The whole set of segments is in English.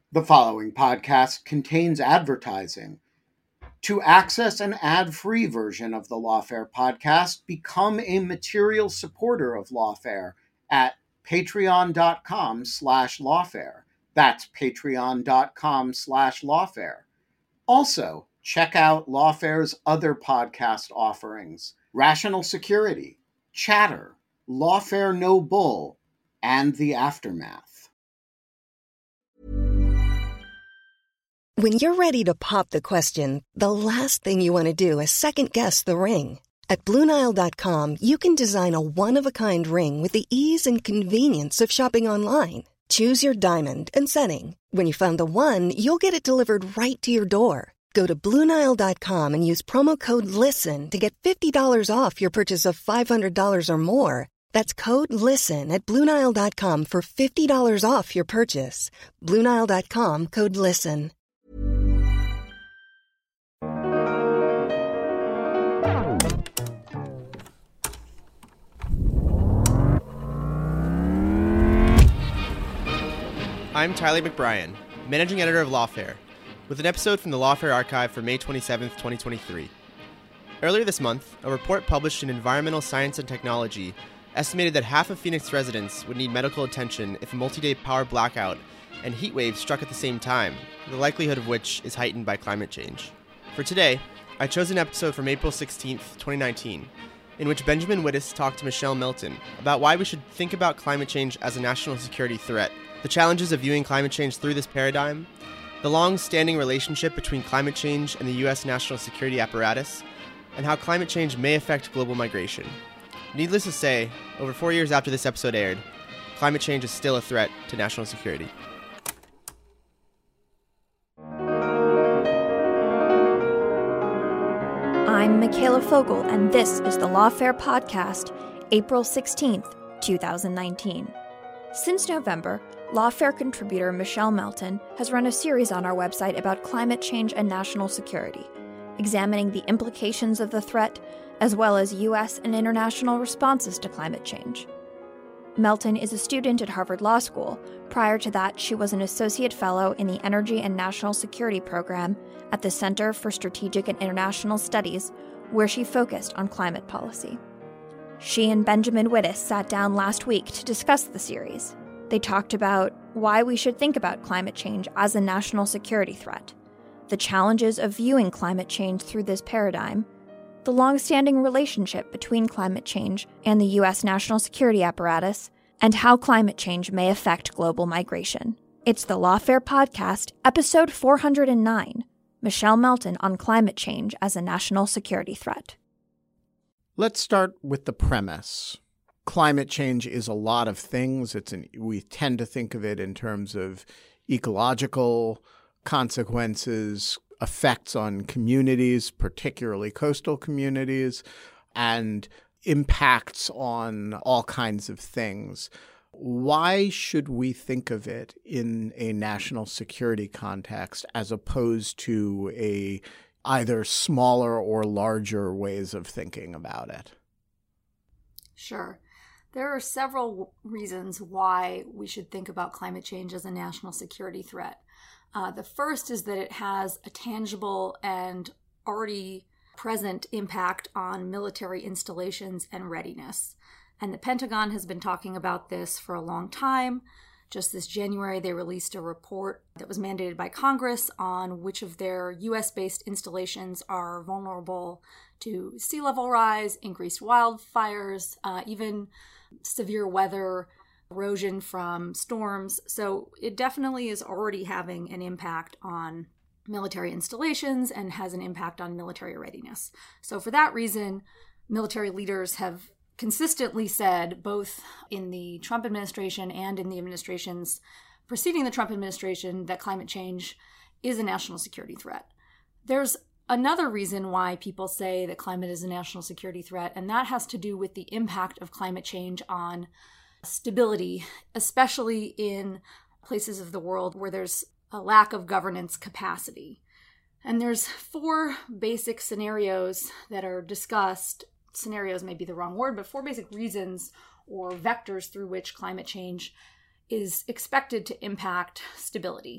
The following podcast contains advertising. To access an ad-free version of the Lawfare podcast, become a material supporter of Lawfare at patreon.com/lawfare. That's patreon.com/lawfare. Also, check out Lawfare's other podcast offerings: Rational Security, Chatter, Lawfare No Bull, and The Aftermath. When you're ready to pop the question, the last thing you want to do is second-guess the ring. At BlueNile.com, you can design a one-of-a-kind ring with the ease and convenience of shopping online. Choose your diamond and setting. When you find the one, you'll get it delivered right to your door. Go to BlueNile.com and use promo code LISTEN to get $50 off your purchase of $500 or more. That's code LISTEN at BlueNile.com for $50 off your purchase. BlueNile.com, code LISTEN. I'm Tyler McBrien, Managing Editor of Lawfare, with an episode from the Lawfare Archive for May 27, 2023. Earlier this month, a report published in Environmental Science and Technology estimated that half of Phoenix residents would need medical attention if a multi-day power blackout and heat wave struck at the same time, the likelihood of which is heightened by climate change. For today, I chose an episode from April 16, 2019, in which Benjamin Wittes talked to Michelle Melton about why we should think about climate change as a national security threat, the challenges of viewing climate change through this paradigm, the long-standing relationship between climate change and the U.S. national security apparatus, and how climate change may affect global migration. Needless to say, over 4 years after this episode aired, climate change is still a threat to national security. I'm Michaela Fogel, and this is the Lawfare Podcast, April 16th, 2019. Since November, Lawfare contributor Michelle Melton has run a series on our website about climate change and national security, examining the implications of the threat, as well as U.S. and international responses to climate change. Melton is a student at Harvard Law School. Prior to that, she was an associate fellow in the Energy and National Security Program at the Center for Strategic and International Studies, where she focused on climate policy. She and Benjamin Wittes sat down last week to discuss the series. They talked about why we should think about climate change as a national security threat, the challenges of viewing climate change through this paradigm, the long-standing relationship between climate change and the U.S. national security apparatus, and how climate change may affect global migration. It's the Lawfare Podcast, episode 409, Michelle Melton on climate change as a national security threat. Let's start with the premise. Climate change is a lot of things. We tend to think of it in terms of ecological consequences, effects on communities, particularly coastal communities, and impacts on all kinds of things. Why should we think of it in a national security context as opposed to either smaller or larger ways of thinking about it? Sure. There are several reasons why we should think about climate change as a national security threat. The first is that it has a tangible and already present impact on military installations and readiness. And the Pentagon has been talking about this for a long time. Just this January, they released a report that was mandated by Congress on which of their U.S.-based installations are vulnerable to sea level rise, increased wildfires, even severe weather, erosion from storms. So it definitely is already having an impact on military installations and has an impact on military readiness. So for that reason, military leaders have consistently said, both in the Trump administration and in the administrations preceding the Trump administration, that climate change is a national security threat. There's another reason why people say that climate is a national security threat, and that has to do with the impact of climate change on stability, especially in places of the world where there's a lack of governance capacity. And there's 4 basic scenarios that are discussed. Scenarios may be the wrong word, but 4 basic reasons or vectors through which climate change is expected to impact stability.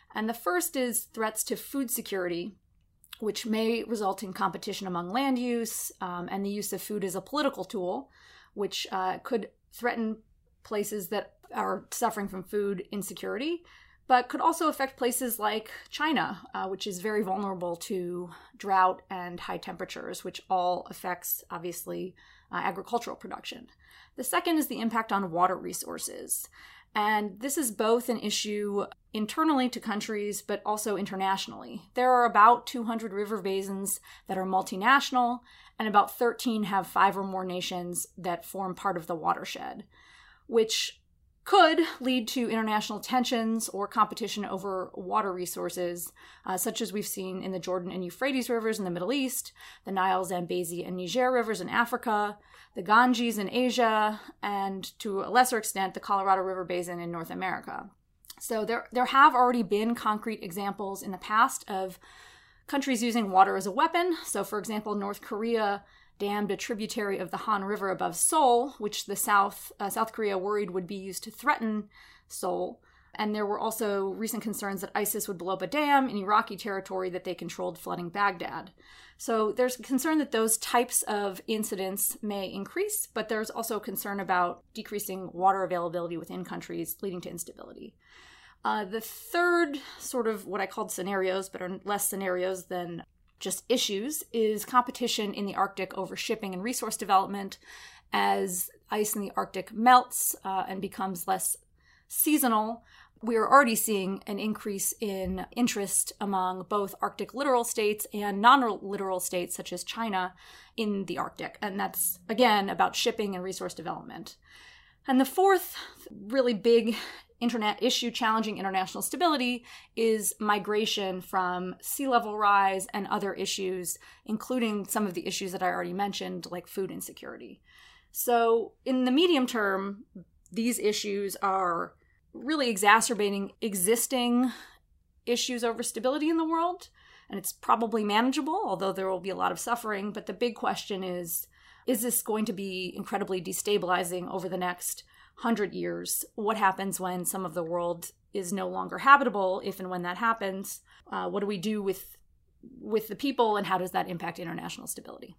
And the first is threats to food security, which may result in competition among land use and the use of food as a political tool, which could threaten places that are suffering from food insecurity, but could also affect places like China, which is very vulnerable to drought and high temperatures, which all affects, obviously, agricultural production. The second is the impact on water resources. And this is both an issue internally to countries, but also internationally. There are about 200 river basins that are multinational, and about 13 have 5 or more nations that form part of the watershed, which could lead to international tensions or competition over water resources, such as we've seen in the Jordan and Euphrates rivers in the Middle East, the Nile, Zambezi, and Niger rivers in Africa, the Ganges in Asia, and to a lesser extent, the Colorado River Basin in North America. So there have already been concrete examples in the past of countries using water as a weapon. So, for example, North Korea dammed a tributary of the Han River above Seoul, which the South Korea worried would be used to threaten Seoul. And there were also recent concerns that ISIS would blow up a dam in Iraqi territory that they controlled, flooding Baghdad. So there's concern that those types of incidents may increase, but there's also concern about decreasing water availability within countries, leading to instability. The third sort of what I called scenarios, but are less scenarios than just issues, is competition in the Arctic over shipping and resource development. As ice in the Arctic melts and becomes less seasonal, we are already seeing an increase in interest among both Arctic littoral states and non-littoral states such as China in the Arctic. And that's, again, about shipping and resource development. And the fourth really big internet issue challenging international stability is migration from sea level rise and other issues, including some of the issues that I already mentioned, like food insecurity. So in the medium term, these issues are really exacerbating existing issues over stability in the world, and it's probably manageable, although there will be a lot of suffering. But the big question is this going to be incredibly destabilizing over the next 100 years? What happens when some of the world is no longer habitable, if and when that happens? What do we do with the people, and how does that impact international stability?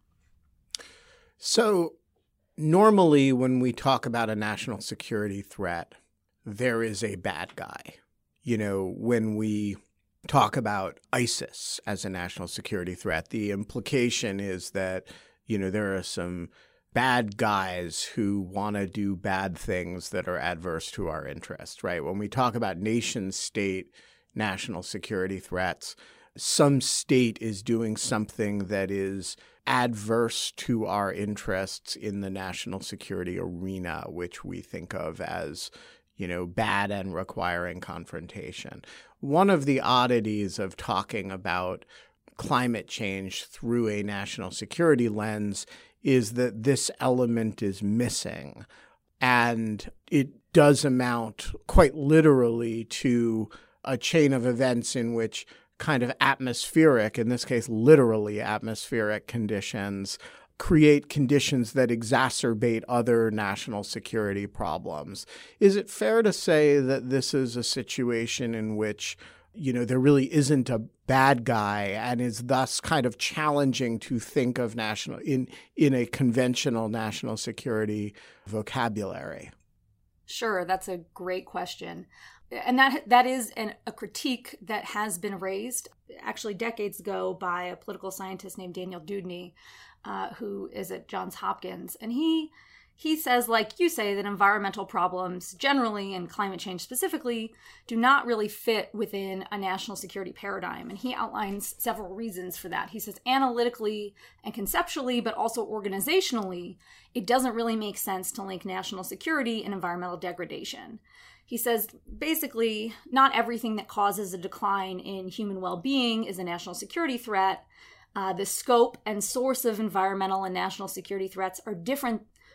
So normally when we talk about a national security threat, there is a bad guy. You know, when we talk about ISIS as a national security threat, the implication is that, you know, there are some bad guys who want to do bad things that are adverse to our interests, right? When we talk about nation-state national security threats, some state is doing something that is adverse to our interests in the national security arena, which we think of as, you know, bad and requiring confrontation. One of the oddities of talking about climate change through a national security lens is that this element is missing. And it does amount quite literally to a chain of events in which kind of atmospheric, in this case literally atmospheric conditions, create conditions that exacerbate other national security problems. Is it fair to say that this is a situation in which, you know, there really isn't a bad guy and is thus kind of challenging to think of national in a conventional national security vocabulary? Sure, that's a great question. And that is a critique that has been raised actually decades ago by a political scientist named Daniel Dewdney, who is at Johns Hopkins. And he says, like you say, that environmental problems generally and climate change specifically do not really fit within a national security paradigm. And he outlines several reasons for that. He says analytically and conceptually, but also organizationally, it doesn't really make sense to link national security and environmental degradation. He says, basically, not everything that causes a decline in human well-being is a national security threat. The scope and source of environmental and national security threats are different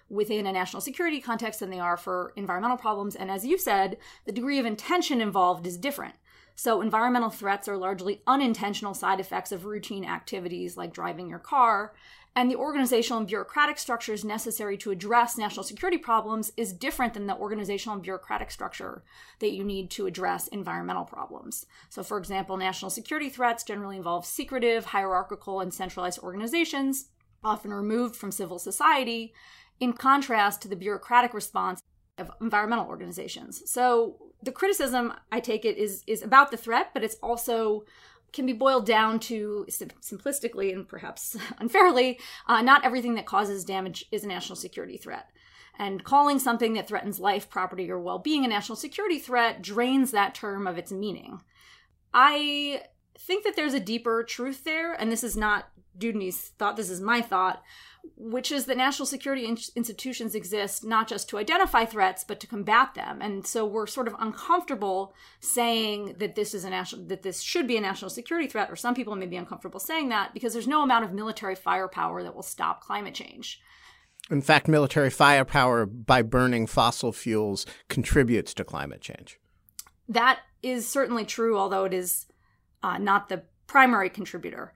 within a national security context than they are for environmental problems. And as you said, the degree of intention involved is different. So environmental threats are largely unintentional side effects of routine activities like driving your car. And the organizational and bureaucratic structures necessary to address national security problems is different than the organizational and bureaucratic structure that you need to address environmental problems. So, for example, national security threats generally involve secretive, hierarchical, and centralized organizations, often removed from civil society, in contrast to the bureaucratic response of environmental organizations. So the criticism, I take it, is about the threat, but it's also can be boiled down to, simplistically and perhaps unfairly, not everything that causes damage is a national security threat. And calling something that threatens life, property, or well-being a national security threat drains that term of its meaning. I think that there's a deeper truth there, and this is not Dewdney's thought, this is my thought, which is that national security institutions exist not just to identify threats, but to combat them. And so we're sort of uncomfortable saying that this should be a national security threat, or some people may be uncomfortable saying that because there's no amount of military firepower that will stop climate change. In fact, military firepower by burning fossil fuels contributes to climate change. That is certainly true, although it is not the primary contributor.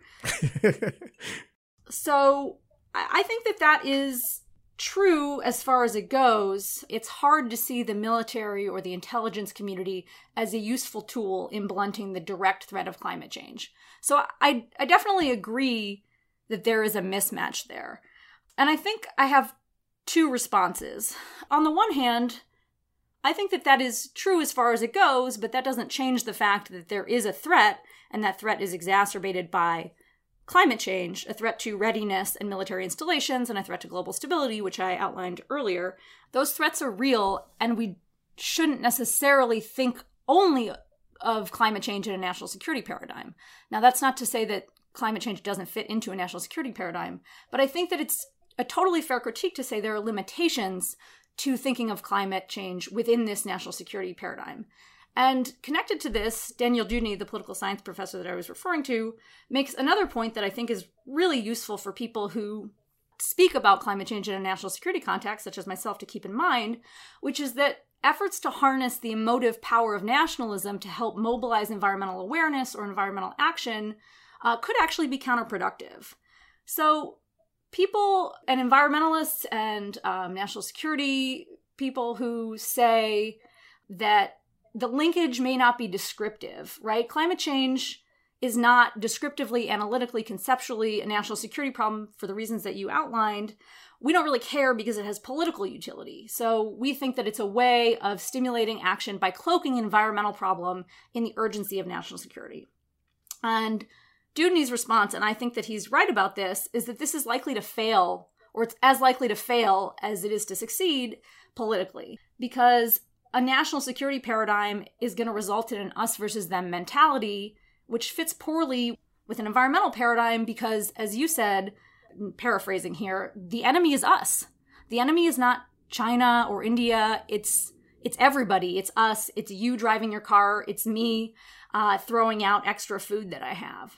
So I think that is true as far as it goes. It's hard to see the military or the intelligence community as a useful tool in blunting the direct threat of climate change. So I definitely agree that there is a mismatch there. And I think I have two responses. On the one hand, I think that is true as far as it goes, but that doesn't change the fact that there is a threat, and that threat is exacerbated by climate change, a threat to readiness and military installations, and a threat to global stability, which I outlined earlier. Those threats are real, and we shouldn't necessarily think only of climate change in a national security paradigm. Now, that's not to say that climate change doesn't fit into a national security paradigm, but I think that it's a totally fair critique to say there are limitations to thinking of climate change within this national security paradigm. And connected to this, Daniel Dewdney, the political science professor that I was referring to, makes another point that I think is really useful for people who speak about climate change in a national security context, such as myself, to keep in mind, which is that efforts to harness the emotive power of nationalism to help mobilize environmental awareness or environmental action could actually be counterproductive. So people and environmentalists and national security people who say that the linkage may not be descriptive, right? Climate change is not descriptively, analytically, conceptually a national security problem for the reasons that you outlined. We don't really care because it has political utility. So we think that it's a way of stimulating action by cloaking an environmental problem in the urgency of national security. And Dewdney's response, and I think that he's right about this, is that this is likely to fail, or it's as likely to fail as it is to succeed politically, because a national security paradigm is going to result in an us versus them mentality, which fits poorly with an environmental paradigm because, as you said, paraphrasing here, the enemy is us. The enemy is not China or India. It's everybody. It's us. It's you driving your car. It's me throwing out extra food that I have.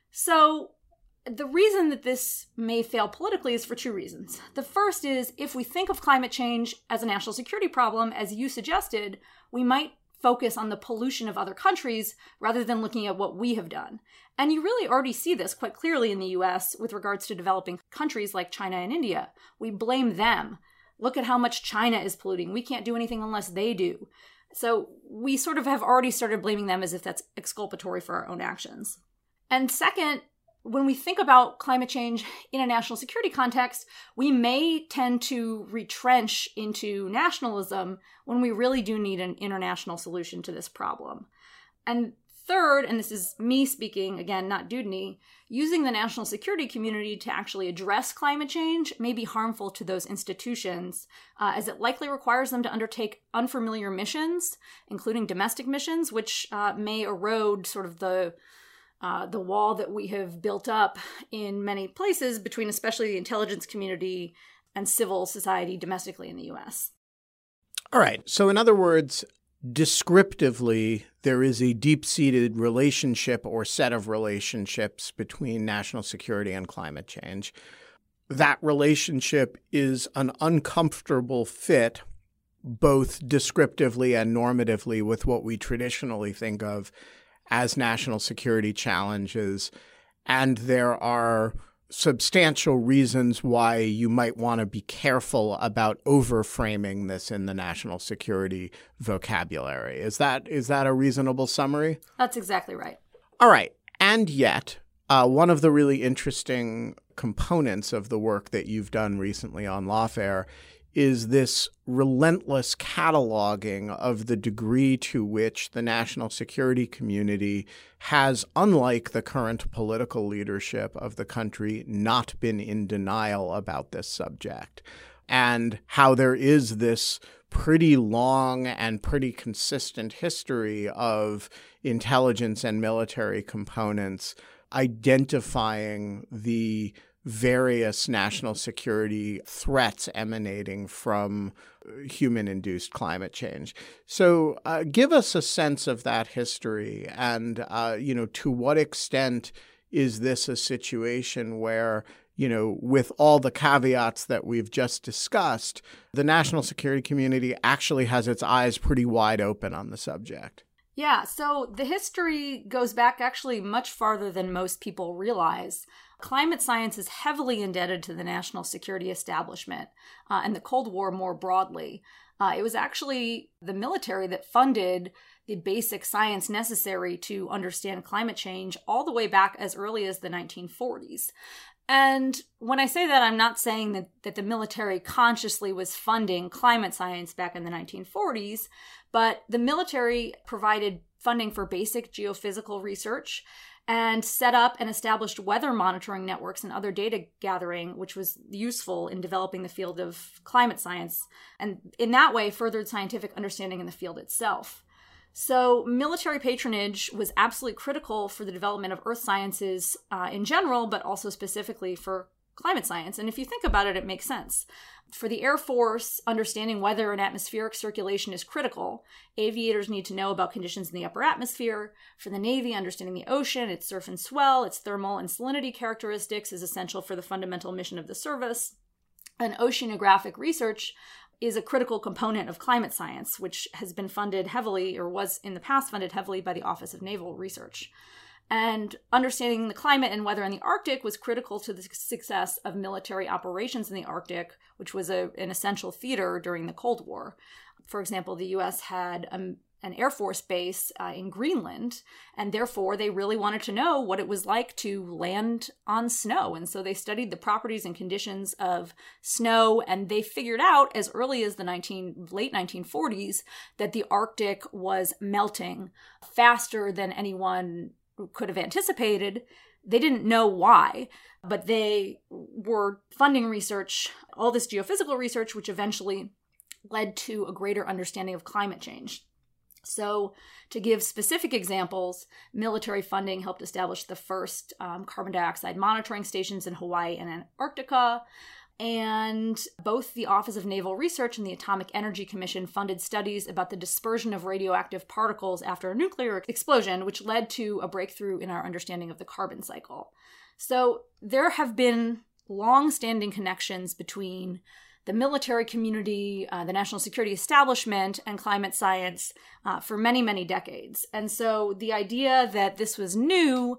So the reason that this may fail politically is for two reasons. The first is, if we think of climate change as a national security problem, as you suggested, we might focus on the pollution of other countries rather than looking at what we have done. And you really already see this quite clearly in the US with regards to developing countries like China and India. We blame them. Look at how much China is polluting. We can't do anything unless they do. So we sort of have already started blaming them as if that's exculpatory for our own actions. And second, when we think about climate change in a national security context, we may tend to retrench into nationalism when we really do need an international solution to this problem. And third, and this is me speaking, again, not Dewdney, using the national security community to actually address climate change may be harmful to those institutions, as it likely requires them to undertake unfamiliar missions, including domestic missions, which may erode sort of the wall that we have built up in many places between especially the intelligence community and civil society domestically in the U.S. All right. So in other words, descriptively, there is a deep-seated relationship or set of relationships between national security and climate change. that relationship is an uncomfortable fit, both descriptively and normatively, with what we traditionally think of as national security challenges. And there are substantial reasons why you might want to be careful about overframing this in the national security vocabulary. Is that a reasonable summary? That's exactly right. All right. And yet, one of the really interesting components of the work that you've done recently on Lawfare is this relentless cataloging of the degree to which the national security community has, unlike the current political leadership of the country, not been in denial about this subject, and how there is this pretty long and pretty consistent history of intelligence and military components identifying the various national security threats emanating from human-induced climate change. So give us a sense of that history and, to what extent is this a situation where, with all the caveats that we've just discussed, the national security community actually has its eyes pretty wide open on the subject? Yeah, so the history goes back actually much farther than most people realize. Climate science is heavily indebted to the national security establishment and the Cold War more broadly. It was actually the military that funded the basic science necessary to understand climate change all the way back as early as the 1940s. And when I say that, I'm not saying that the military consciously was funding climate science back in the 1940s, but the military provided funding for basic geophysical research and set up and established weather monitoring networks and other data gathering, which was useful in developing the field of climate science, and in that way furthered scientific understanding in the field itself. So military patronage was absolutely critical for the development of earth sciences in general, but also specifically for climate science. And if you think about it, it makes sense. For the Air Force, understanding weather and atmospheric circulation is critical. Aviators need to know about conditions in the upper atmosphere. For the Navy, understanding the ocean, its surf and swell, its thermal and salinity characteristics is essential for the fundamental mission of the service. And oceanographic research is a critical component of climate science, which has been funded heavily, or was in the past funded heavily, by the Office of Naval Research. And understanding the climate and weather in the Arctic was critical to the success of military operations in the Arctic, which was an essential theater during the Cold War. For example, the U.S. had an Air Force base in Greenland, and therefore they really wanted to know what it was like to land on snow. And so they studied the properties and conditions of snow, and they figured out as early as the late 1940s that the Arctic was melting faster than anyone could have anticipated. They didn't know why, but they were funding research, all this geophysical research, which eventually led to a greater understanding of climate change. So to give specific examples, military funding helped establish the first carbon dioxide monitoring stations in Hawaii and Antarctica. And both the Office of Naval Research and the Atomic Energy Commission funded studies about the dispersion of radioactive particles after a nuclear explosion, which led to a breakthrough in our understanding of the carbon cycle. So there have been long-standing connections between the military community, the national security establishment, and climate science for many, many decades. And so the idea that this was new,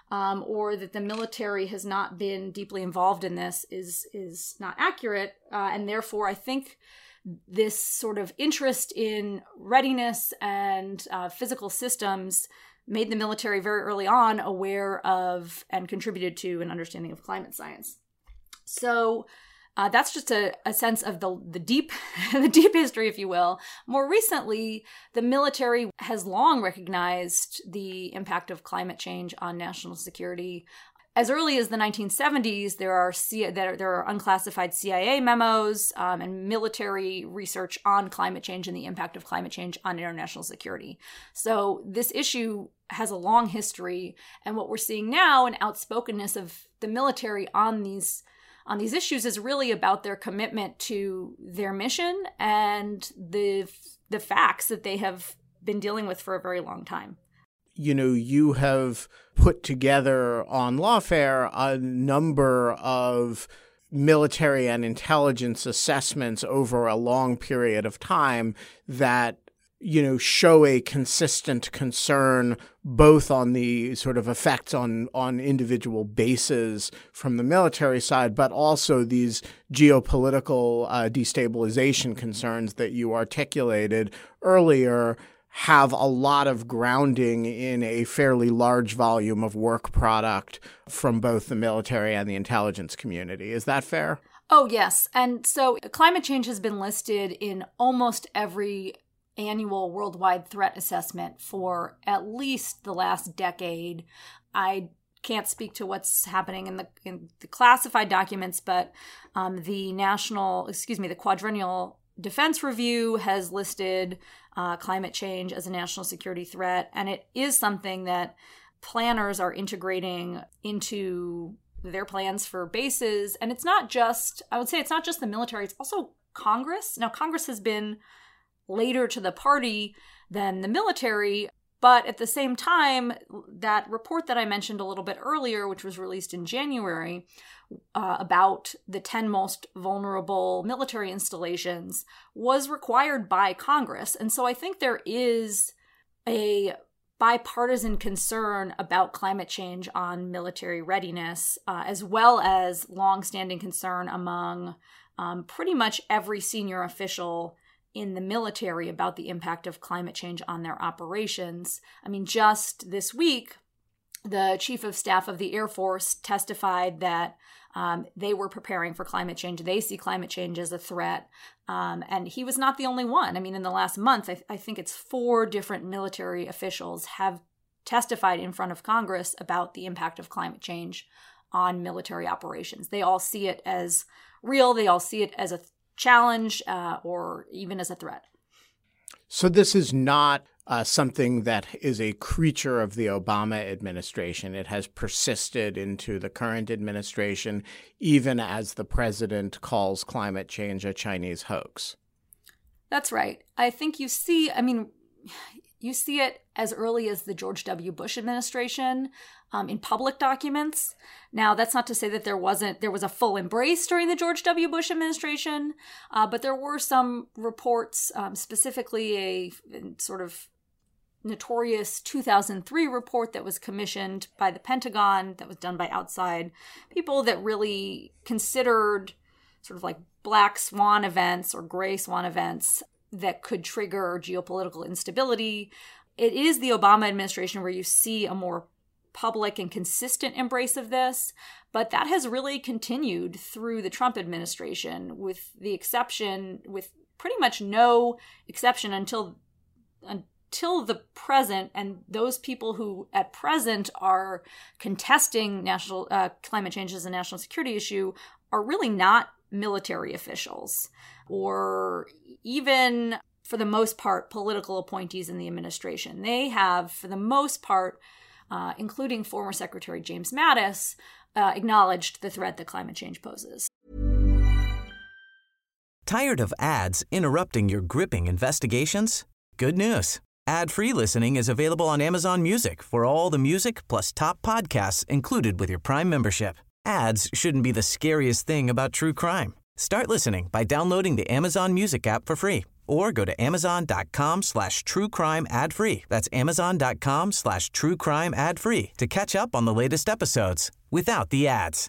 or that the military has not been deeply involved in this is not accurate. And therefore, I think this sort of interest in readiness and physical systems made the military very early on aware of and contributed to an understanding of climate science. So that's just a sense of the deep history, if you will. More recently, the military has long recognized the impact of climate change on national security. As early as the 1970s, there are unclassified CIA memos and military research on climate change and the impact of climate change on international security. So this issue has a long history, and what we're seeing now, an outspokenness of the military on these issues, is really about their commitment to their mission and the facts that they have been dealing with for a very long time. You have put together on Lawfare a number of military and intelligence assessments over a long period of time that, show a consistent concern both on the sort of effects on individual bases from the military side, but also these geopolitical destabilization concerns that you articulated earlier have a lot of grounding in a fairly large volume of work product from both the military and the intelligence community. Is that fair? Oh, yes. And so climate change has been listed in almost every annual worldwide threat assessment for at least the last decade. I can't speak to what's happening in the classified documents, but the Quadrennial Defense Review has listed climate change as a national security threat, and it is something that planners are integrating into their plans for bases. And it's not just the military, it's also Congress. Now, Congress has been later to the party than the military, but at the same time, that report that I mentioned a little bit earlier, which was released in January, about the 10 most vulnerable military installations, was required by Congress. And so I think there is a bipartisan concern about climate change on military readiness, as well as longstanding concern among pretty much every senior official in the military about the impact of climate change on their operations. I mean, just this week, the Chief of Staff of the Air Force testified that they were preparing for climate change. They see climate change as a threat. And he was not the only one. I mean, in the last month, I think it's 4 different military officials have testified in front of Congress about the impact of climate change on military operations. They all see it as real. They all see it as a challenge or even as a threat. So this is not something that is a creature of the Obama administration. It has persisted into the current administration, even as the president calls climate change a Chinese hoax. That's right. I think you see it as early as the George W. Bush administration in public documents. Now, that's not to say that there was a full embrace during the George W. Bush administration, but there were some reports, specifically a sort of notorious 2003 report that was commissioned by the Pentagon, that was done by outside people, that really considered sort of like black swan events or gray swan events that could trigger geopolitical instability. It is the Obama administration where you see a more public and consistent embrace of this, but that has really continued through the Trump administration, with pretty much no exception until the present. And those people who at present are contesting national climate change as a national security issue are really not military officials, or even, for the most part, political appointees in the administration. They have, for the most part, including former Secretary James Mattis, acknowledged the threat that climate change poses. Tired of ads interrupting your gripping investigations? Good news. Ad-free listening is available on Amazon Music for all the music plus top podcasts included with your Prime membership. Ads shouldn't be the scariest thing about true crime. Start listening by downloading the Amazon Music app for free, or go to amazon.com/truecrime ad-free. That's amazon.com/truecrime ad-free to catch up on the latest episodes without the ads.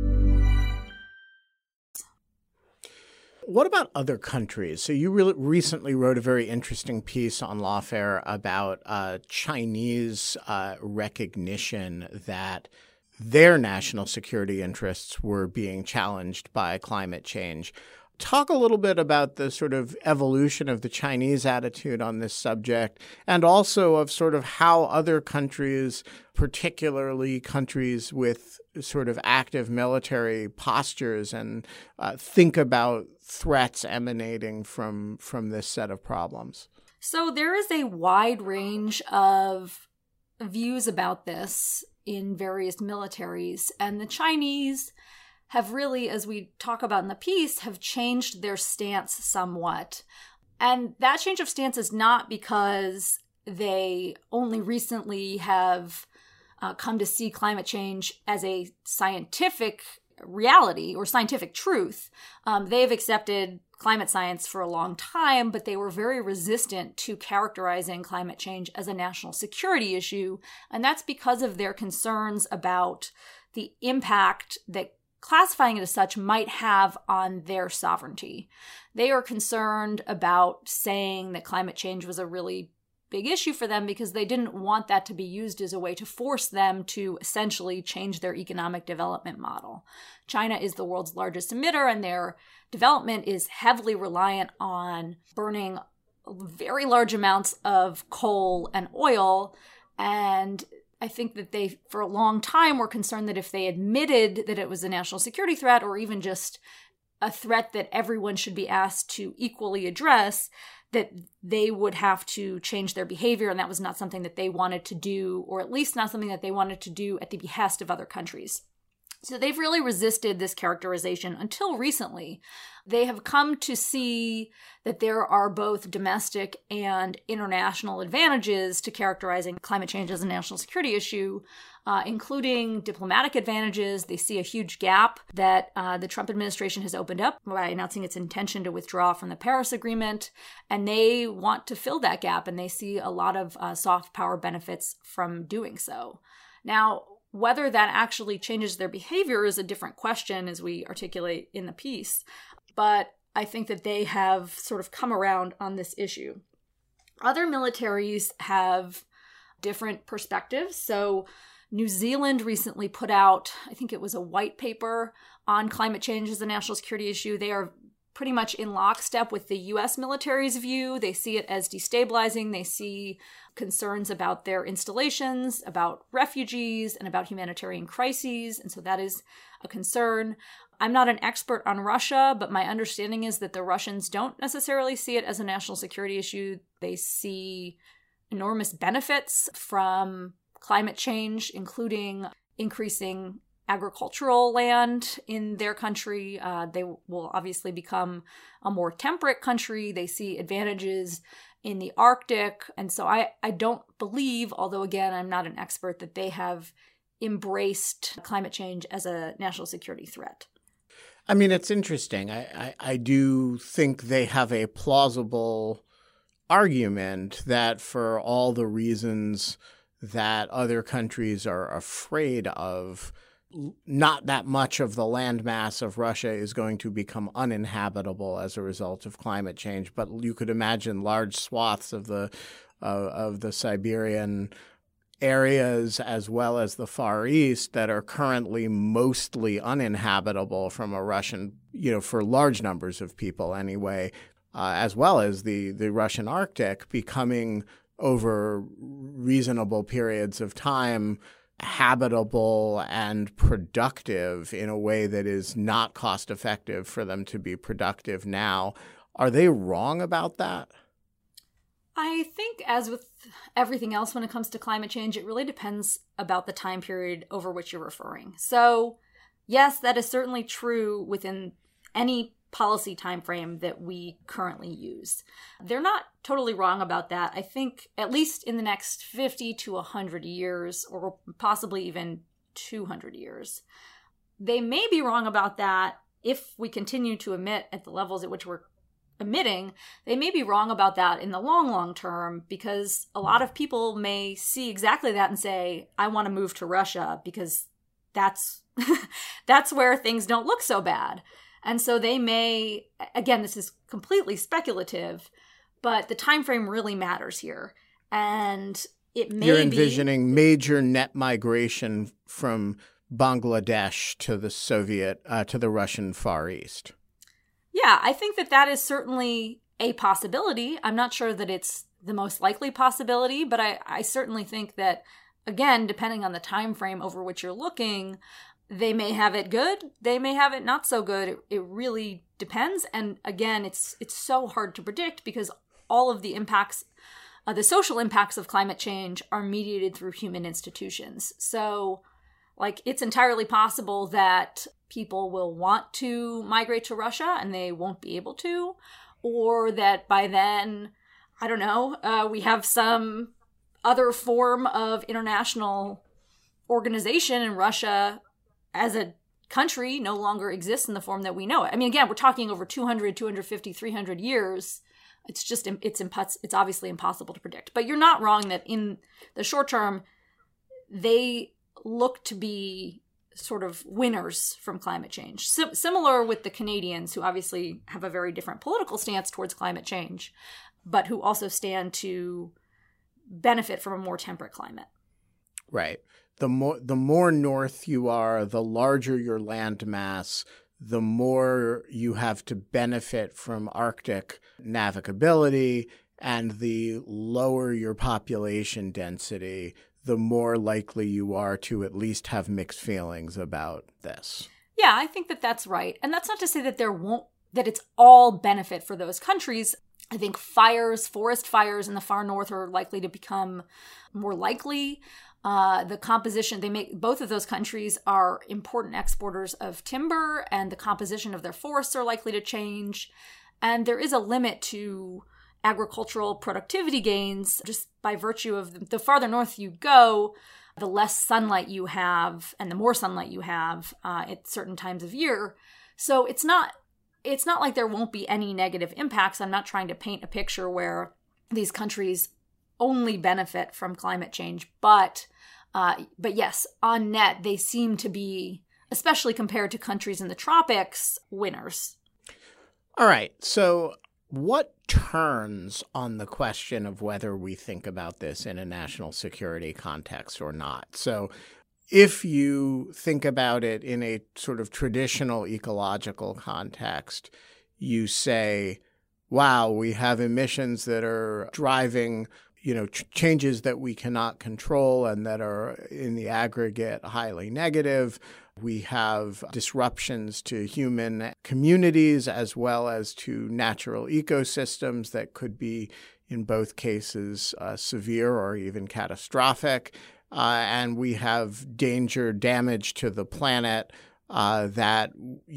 What about other countries? So you recently wrote a very interesting piece on Lawfare about Chinese recognition that their national security interests were being challenged by climate change. Talk a little bit about the sort of evolution of the Chinese attitude on this subject, and also of sort of how other countries, particularly countries with sort of active military postures, and think about threats emanating from this set of problems. So there is a wide range of views about this in various militaries, and the Chinese have really, as we talk about in the piece, have changed their stance somewhat. And that change of stance is not because they only recently have come to see climate change as a scientific reality or scientific truth. They've accepted climate science for a long time, but they were very resistant to characterizing climate change as a national security issue. And that's because of their concerns about the impact that classifying it as such might have on their sovereignty. They are concerned about saying that climate change was a really big issue for them because they didn't want that to be used as a way to force them to essentially change their economic development model. China is the world's largest emitter, and their development is heavily reliant on burning very large amounts of coal and oil. And I think that they, for a long time, were concerned that if they admitted that it was a national security threat, or even just a threat that everyone should be asked to equally address, that they would have to change their behavior, and that was not something that they wanted to do, or at least not something that they wanted to do at the behest of other countries. So they've really resisted this characterization until recently. They have come to see that there are both domestic and international advantages to characterizing climate change as a national security issue, including diplomatic advantages. They see a huge gap that the Trump administration has opened up by announcing its intention to withdraw from the Paris Agreement, and they want to fill that gap, and they see a lot of soft power benefits from doing so. Now, whether that actually changes their behavior is a different question, as we articulate in the piece. But I think that they have sort of come around on this issue. Other militaries have different perspectives. So New Zealand recently put out, I think it was a white paper on climate change as a national security issue. They are pretty much in lockstep with the U.S. military's view. They see it as destabilizing. They see concerns about their installations, about refugees, and about humanitarian crises. And so that is a concern. I'm not an expert on Russia, but my understanding is that the Russians don't necessarily see it as a national security issue. They see enormous benefits from climate change, including increasing agricultural land in their country. They will obviously become a more temperate country. They see advantages in the Arctic. And so I don't believe, although again, I'm not an expert, that they have embraced climate change as a national security threat. I mean, it's interesting. I do think they have a plausible argument that for all the reasons that other countries are afraid of, not that much of the landmass of Russia is going to become uninhabitable as a result of climate change. But you could imagine large swaths of the Siberian areas as well as the Far East that are currently mostly uninhabitable from a Russian, for large numbers of people anyway, as well as the Russian Arctic becoming over reasonable periods of time habitable and productive in a way that is not cost effective for them to be productive now. Are they wrong about that? I think, as with everything else when it comes to climate change, it really depends about the time period over which you're referring. So, yes, that is certainly true within any policy timeframe that we currently use. They're not totally wrong about that. I think at least in the next 50 to 100 years, or possibly even 200 years, they may be wrong about that if we continue to emit at the levels at which we're emitting. They may be wrong about that in the long term, because a lot of people may see exactly that and say, I want to move to Russia because that's that's where things don't look so bad. And so they may, again, this is completely speculative, but the time frame really matters here. And it may You're envisioning major net migration from Bangladesh to the Russian Far East. Yeah, I think that is certainly a possibility. I'm not sure that it's the most likely possibility, but I certainly think that, again, depending on the time frame over which you're looking, they may have it good, they may have it not so good. It really depends. And again, it's so hard to predict because all of the impacts, the social impacts of climate change are mediated through human institutions. So, it's entirely possible that people will want to migrate to Russia and they won't be able to, or that by then, I don't know, we have some other form of international organization in Russia as a country no longer exists in the form that we know it. I mean, again, we're talking over 200, 250, 300 years. It's obviously impossible to predict. But you're not wrong that in the short term, they look to be sort of winners from climate change. Similar with the Canadians, who obviously have a very different political stance towards climate change, but who also stand to benefit from a more temperate climate. Right. The more north you are, the larger your land mass, the more you have to benefit from Arctic navigability, and the lower your population density, the more likely you are to at least have mixed feelings about this. Yeah, I think that that's right. And that's not to say that that it's all benefit for those countries. I think forest fires in the far north are likely to become more likely. The composition, both of those countries are important exporters of timber, and the composition of their forests are likely to change. And there is a limit to agricultural productivity gains just by virtue of the farther north you go, the less sunlight you have and the more sunlight you have at certain times of year. So it's not like there won't be any negative impacts. I'm not trying to paint a picture where these countries only benefit from climate change, but yes, on net, they seem to be, especially compared to countries in the tropics, winners. All right. So what turns on the question of whether we think about this in a national security context or not? So if you think about it in a sort of traditional ecological context, you say, wow, we have emissions that are driving changes that we cannot control and that are in the aggregate highly negative. We have disruptions to human communities as well as to natural ecosystems that could be, in both cases, severe or even catastrophic. And we have damage to the planet that,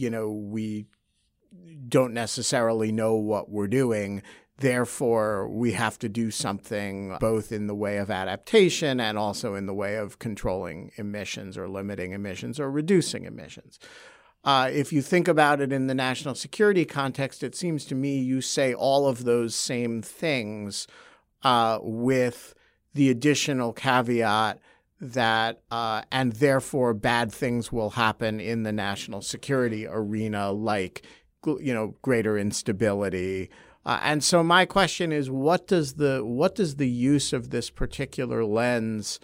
we don't necessarily know what we're doing. Therefore, we have to do something both in the way of adaptation and also in the way of controlling emissions or limiting emissions or reducing emissions. If you think about it in the national security context, it seems to me you say all of those same things with the additional caveat that and therefore bad things will happen in the national security arena, like greater instability. And so my question is, what does the use of this particular lens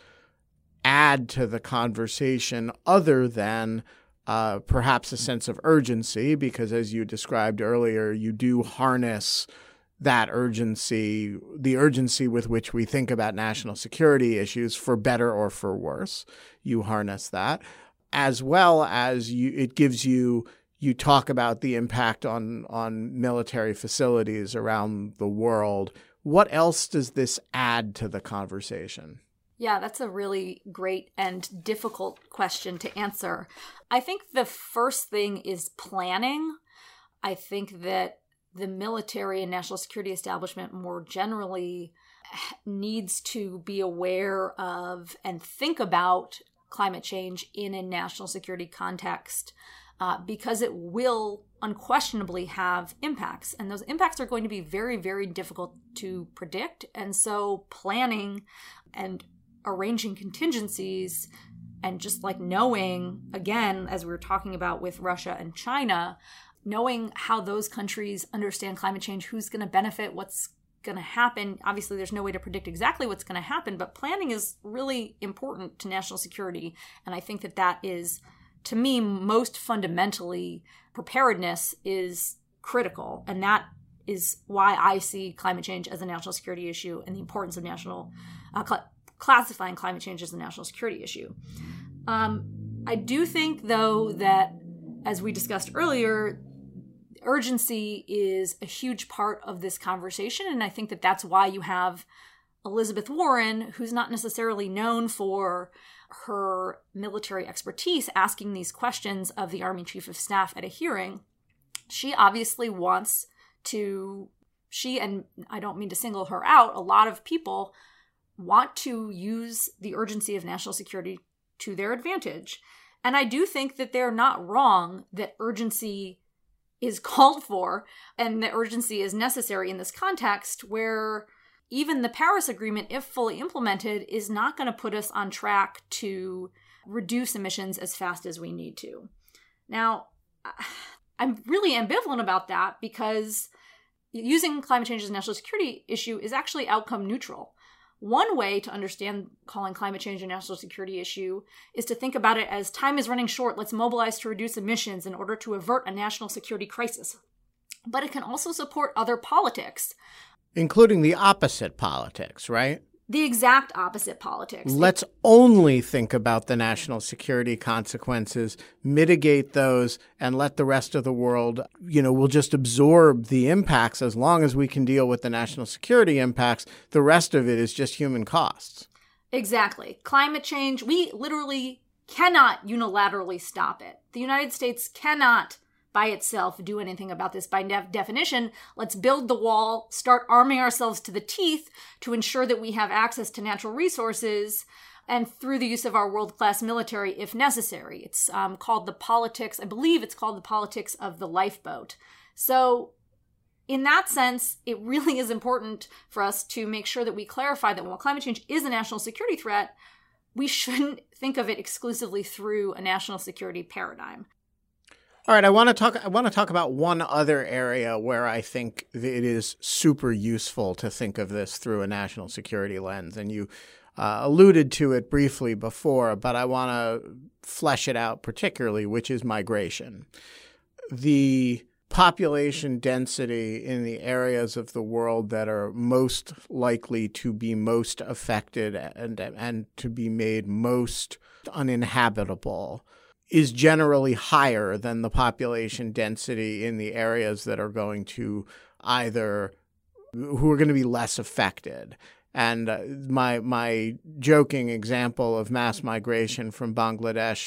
add to the conversation other than perhaps a sense of urgency? Because as you described earlier, you do harness that urgency, the urgency with which we think about national security issues, for better or for worse. You harness that, as well as it gives you talk about the impact on military facilities around the world. What else does this add to the conversation? Yeah, that's a really great and difficult question to answer. I think the first thing is planning. I think that the military and national security establishment more generally needs to be aware of and think about climate change in a national security context. Because it will unquestionably have impacts. And those impacts are going to be very, very difficult to predict. And so planning and arranging contingencies and just like knowing, again, as we were talking about with Russia and China, knowing how those countries understand climate change, who's going to benefit, what's going to happen. Obviously, there's no way to predict exactly what's going to happen, but planning is really important to national security. And I think that is, to me, most fundamentally, preparedness is critical. And that is why I see climate change as a national security issue and the importance of classifying climate change as a national security issue. I do think, though, that, as we discussed earlier, urgency is a huge part of this conversation. And I think that that's why you have Elizabeth Warren, who's not necessarily known for her military expertise, asking these questions of the Army Chief of Staff at a hearing. She obviously wants to, and I don't mean to single her out, a lot of people want to use the urgency of national security to their advantage. And I do think that they're not wrong that urgency is called for and that urgency is necessary in this context where even the Paris Agreement, if fully implemented, is not going to put us on track to reduce emissions as fast as we need to. Now, I'm really ambivalent about that because using climate change as a national security issue is actually outcome neutral. One way to understand calling climate change a national security issue is to think about it as time is running short, let's mobilize to reduce emissions in order to avert a national security crisis. But it can also support other politics. Including the opposite politics, right? The exact opposite politics. Let's only think about the national security consequences, mitigate those, and let the rest of the world, we'll just absorb the impacts as long as we can deal with the national security impacts. The rest of it is just human costs. Exactly. Climate change, we literally cannot unilaterally stop it. The United States cannot by itself do anything about this. By definition, let's build the wall, start arming ourselves to the teeth to ensure that we have access to natural resources and through the use of our world-class military if necessary. It's called the politics, I believe it's called the politics of the lifeboat. So in that sense, it really is important for us to make sure that we clarify that while climate change is a national security threat, we shouldn't think of it exclusively through a national security paradigm. All right, I want to talk about one other area where I think it is super useful to think of this through a national security lens. And you alluded to it briefly before, but I want to flesh it out particularly, which is migration. The population density in the areas of the world that are most likely to be most affected and to be made most uninhabitable is generally higher than the population density in the areas that are going to who are going to be less affected. And my joking example of mass migration from Bangladesh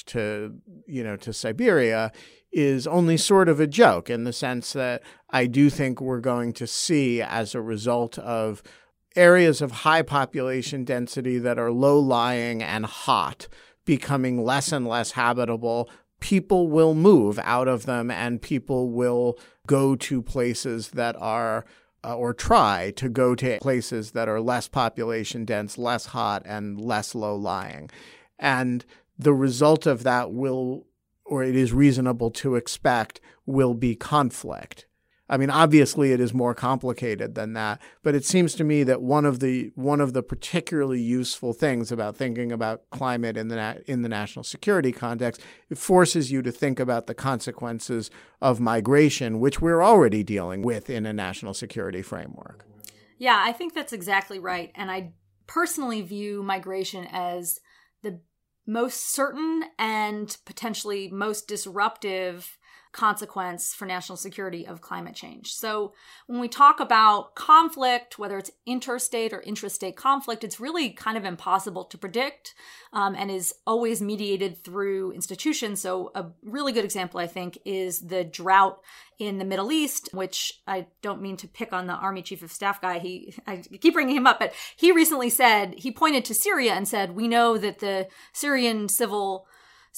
to Siberia is only sort of a joke in the sense that I do think we're going to see, as a result of areas of high population density that are low-lying and hot becoming less and less habitable, people will move out of them and people will go to places that are, or try to go to places that are less population dense, less hot, and less low-lying. And the result of that it is reasonable to expect, will be conflict. I mean, obviously it is more complicated than that, but it seems to me that one of the particularly useful things about thinking about climate in the national security context, it forces you to think about the consequences of migration, which we're already dealing with in a national security framework. Yeah, I think that's exactly right. And I personally view migration as the most certain and potentially most disruptive consequence for national security of climate change. So when we talk about conflict, whether it's interstate or intrastate conflict, it's really kind of impossible to predict and is always mediated through institutions. So a really good example, I think, is the drought in the Middle East, which I don't mean to pick on the Army Chief of Staff guy. I keep bringing him up, but he recently he pointed to Syria and said, we know that the Syrian civil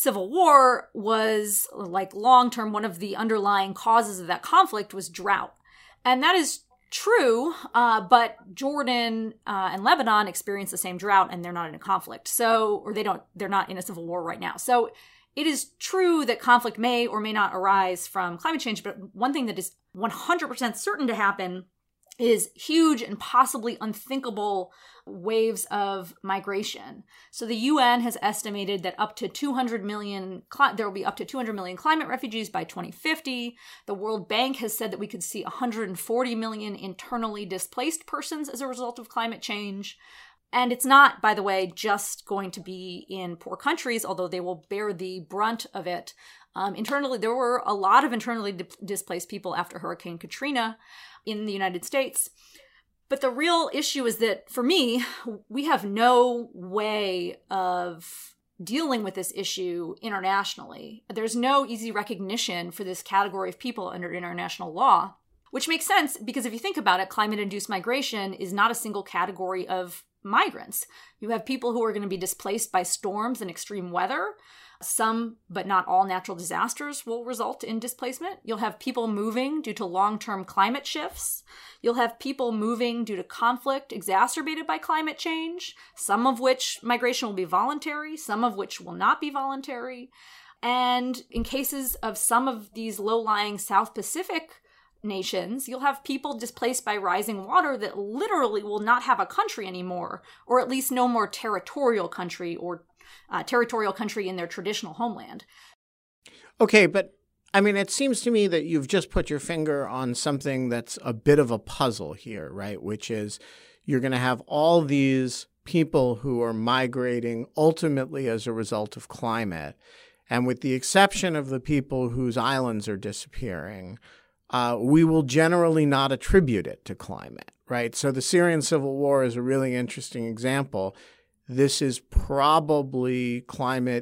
war was, like, long-term, one of the underlying causes of that conflict was drought. And that is true, but Jordan and Lebanon experience the same drought and they're not in a conflict. They're not in a civil war right now. So it is true that conflict may or may not arise from climate change, but one thing that is 100% certain to happen is huge and possibly unthinkable waves of migration. So the UN has estimated that there will be up to 200 million climate refugees by 2050. The World Bank has said that we could see 140 million internally displaced persons as a result of climate change. And it's not, by the way, just going to be in poor countries, although they will bear the brunt of it. Internally, there were a lot of internally displaced people after Hurricane Katrina in the United States. But the real issue is that, for me, we have no way of dealing with this issue internationally. There's no easy recognition for this category of people under international law, which makes sense because if you think about it, climate-induced migration is not a single category of migrants. You have people who are going to be displaced by storms and extreme weather. Some, but not all, natural disasters will result in displacement. You'll have people moving due to long-term climate shifts. You'll have people moving due to conflict exacerbated by climate change, some of which migration will be voluntary, some of which will not be voluntary. And in cases of some of these low-lying South Pacific nations, you'll have people displaced by rising water that literally will not have a country anymore, or at least no more territorial country or territorial country in their traditional homeland. Okay, but I mean, it seems to me that you've just put your finger on something that's a bit of a puzzle here, right? Which is you're going to have all these people who are migrating ultimately as a result of climate. And with the exception of the people whose islands are disappearing, we will generally not attribute it to climate, right? So the Syrian civil war is a really interesting example. This is probably climate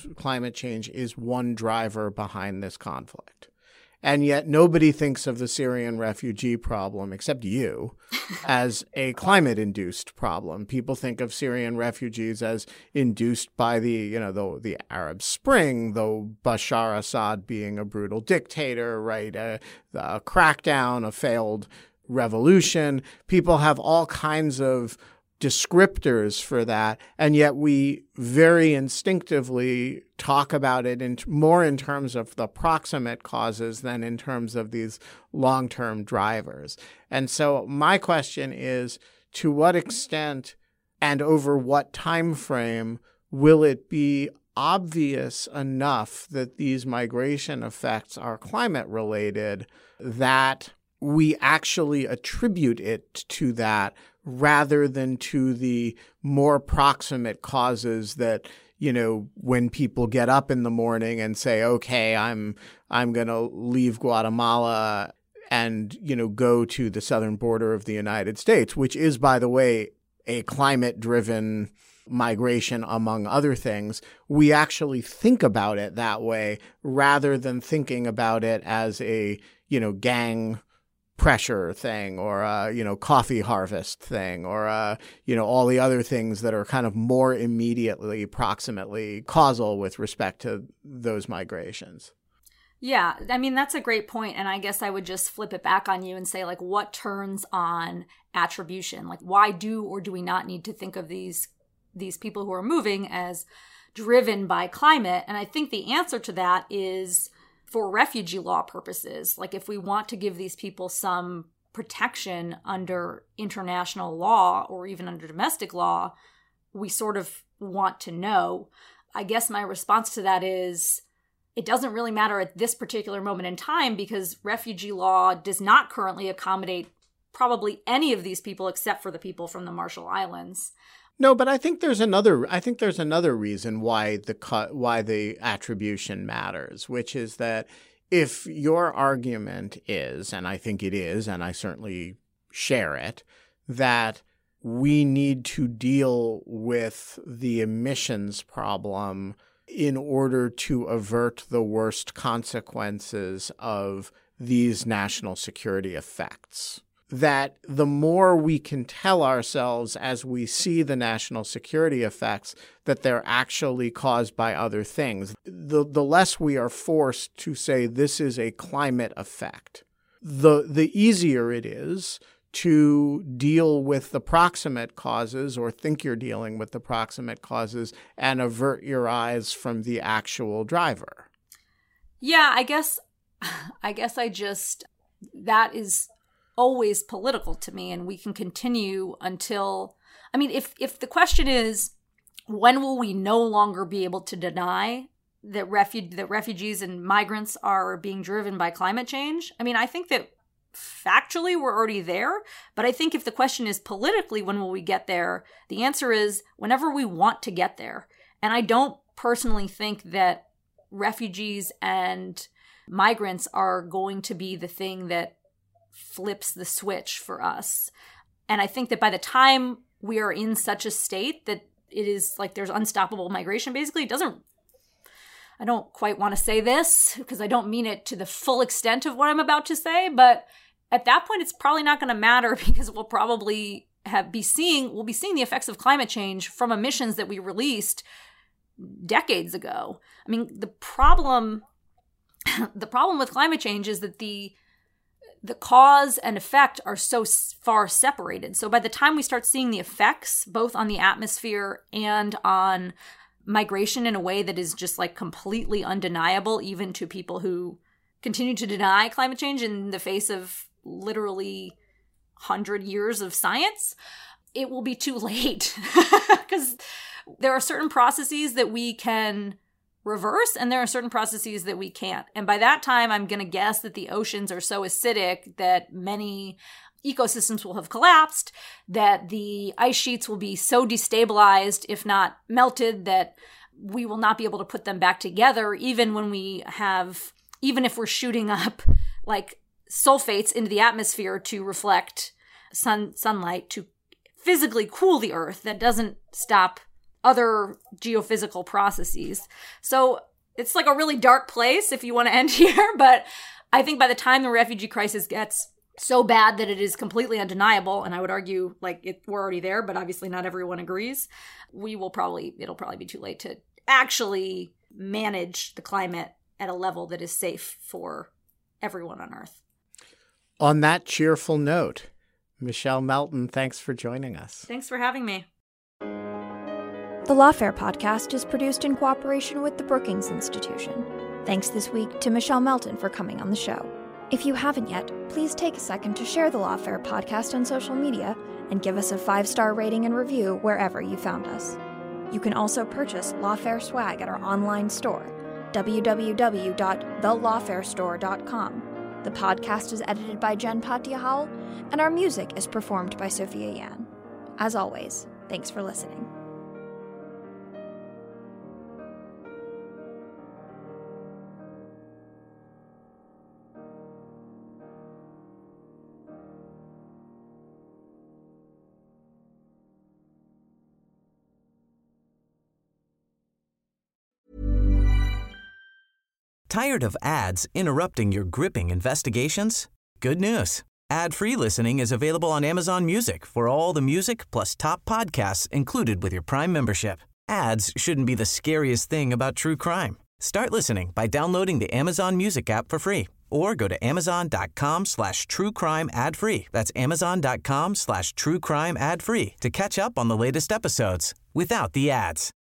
change is one driver behind this conflict. And yet nobody thinks of the Syrian refugee problem, except you, as a climate-induced problem. People think of Syrian refugees as induced by the Arab Spring, though Bashar Assad being a brutal dictator, right? A crackdown, a failed revolution. People have all kinds of descriptors for that, and yet we very instinctively talk about it more in terms of the proximate causes than in terms of these long-term drivers. And so my question is, to what extent and over what time frame will it be obvious enough that these migration effects are climate related that we actually attribute it to that rather than to the more proximate causes that, when people get up in the morning and say, okay, I'm going to leave Guatemala and, go to the southern border of the United States, which is, by the way, a climate-driven migration, among other things. We actually think about it that way rather than thinking about it as a, gang pressure thing or a, coffee harvest thing or, all the other things that are kind of more immediately, proximately causal with respect to those migrations. Yeah, I mean, that's a great point. And I guess I would just flip it back on you and say, what turns on attribution? Why do or do we not need to think of these people who are moving as driven by climate? And I think the answer to that is, for refugee law purposes, if we want to give these people some protection under international law or even under domestic law, we sort of want to know. I guess my response to that is, it doesn't really matter at this particular moment in time because refugee law does not currently accommodate probably any of these people except for the people from the Marshall Islands. No, but I think there's another reason why the attribution matters, which is that if your argument is, and I think it is, and I certainly share it, that we need to deal with the emissions problem in order to avert the worst consequences of these national security effects, that the more we can tell ourselves as we see the national security effects that they're actually caused by other things, the less we are forced to say this is a climate effect, the easier it is to deal with the proximate causes or think you're dealing with the proximate causes and avert your eyes from the actual driver. Yeah, I guess that is always political to me, and we can continue until, if the question is, when will we no longer be able to deny that refugees and migrants are being driven by climate change? I think that factually we're already there, but I think if the question is politically, when will we get there? The answer is whenever we want to get there. And I don't personally think that refugees and migrants are going to be the thing that flips the switch for us. And I think that by the time we are in such a state that it is there's unstoppable migration, basically, I don't quite want to say this because I don't mean it to the full extent of what I'm about to say, but at that point, it's probably not going to matter because we'll probably be seeing the effects of climate change from emissions that we released decades ago. I mean, the problem with climate change is that the cause and effect are so far separated. So by the time we start seeing the effects, both on the atmosphere and on migration in a way that is just like completely undeniable, even to people who continue to deny climate change in the face of literally 100 years of science, it will be too late. Because there are certain processes that we can reverse, and there are certain processes that we can't. And by that time, I'm going to guess that the oceans are so acidic that many ecosystems will have collapsed, that the ice sheets will be so destabilized, if not melted, that we will not be able to put them back together, even if we're shooting up like sulfates into the atmosphere to reflect sunlight to physically cool the earth. That doesn't stop other geophysical processes. So it's like a really dark place if you want to end here. But I think by the time the refugee crisis gets so bad that it is completely undeniable, and I would argue like we're already there, but obviously not everyone agrees, it'll probably be too late to actually manage the climate at a level that is safe for everyone on Earth. On that cheerful note, Michelle Melton, thanks for joining us. Thanks for having me. The Lawfare podcast is produced in cooperation with the Brookings Institution. Thanks this week to Michelle Melton for coming on the show. If you haven't yet, please take a second to share the Lawfare podcast on social media and give us a 5-star rating and review wherever you found us. You can also purchase Lawfare swag at our online store, www.thelawfarestore.com. The podcast is edited by Jen Patiahal, and our music is performed by Sophia Yan. As always, thanks for listening. Tired of ads interrupting your gripping investigations? Good news. Ad-free listening is available on Amazon Music for all the music plus top podcasts included with your Prime membership. Ads shouldn't be the scariest thing about true crime. Start listening by downloading the Amazon Music app for free or go to amazon.com/truecrime ad-free. That's amazon.com/truecrime ad-free to catch up on the latest episodes without the ads.